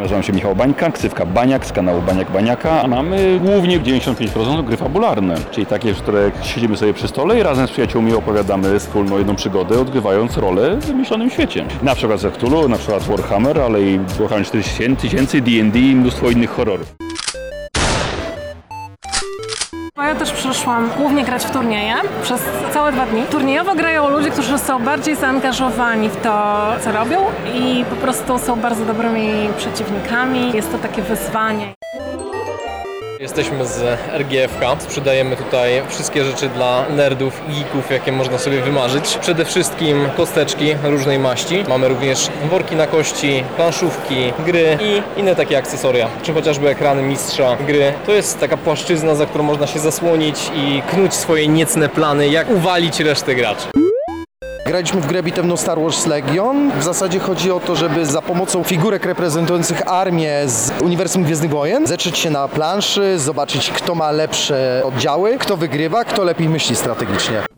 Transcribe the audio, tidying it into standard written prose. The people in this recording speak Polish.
Nazywam się Michał Bańka, ksywka Baniak z kanału Baniak Baniaka, a mamy głównie 95% gry fabularne, czyli takie, w które siedzimy sobie przy stole i razem z przyjaciółmi opowiadamy wspólną jedną przygodę, odgrywając rolę w wymyślonym świecie. Na przykład ze Cthulhu, na przykład Warhammer, ale i Warhammer 4000, D&D i mnóstwo innych horrorów. Ja też przyszłam głównie grać w turnieje przez całe 2 dni. Turniejowo grają ludzie, którzy są bardziej zaangażowani w to, co robią i po prostu są bardzo dobrymi przeciwnikami. Jest to takie wyzwanie. Jesteśmy z RGFK. Sprzedajemy tutaj wszystkie rzeczy dla nerdów i geeków, jakie można sobie wymarzyć. Przede wszystkim kosteczki różnej maści. Mamy również worki na kości, planszówki, gry i inne takie akcesoria, czy chociażby ekrany mistrza gry. To jest taka płaszczyzna, za którą można się zasłonić i knuć swoje niecne plany, jak uwalić resztę graczy. Graliśmy w grę bitewną Star Wars Legion. W zasadzie chodzi o to, żeby za pomocą figurek reprezentujących armię z uniwersum Gwiezdnych Wojen zetrzeć się na planszy, zobaczyć, kto ma lepsze oddziały, kto wygrywa, kto lepiej myśli strategicznie.